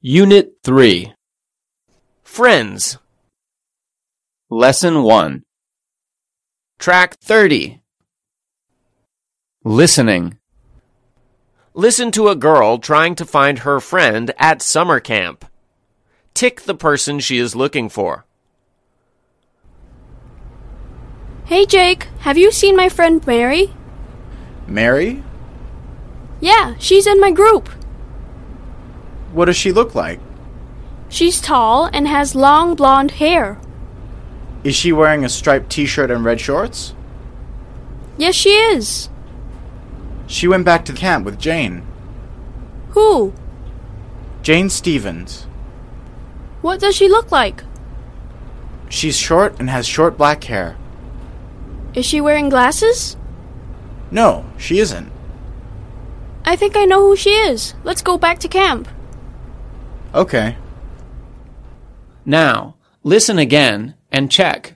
Unit 3. Friends. Lesson 1. Track 30. Listening. Listen to a girl trying to find her friend at summer camp. Tick the person she is looking for. Hey Jake, have you seen my friend Mary? Mary? Yeah, she's in my group. What does she look like? She's tall and has long blonde hair. Is she wearing a striped t-shirt and red shorts? Yes, she is. She went back to camp with Jane. Who? Jane Stevens. What does she look like? She's short and has short black hair. Is she wearing glasses? No, she isn't. I think I know who she is. Let's go back to camp. Okay. Now, listen again and check.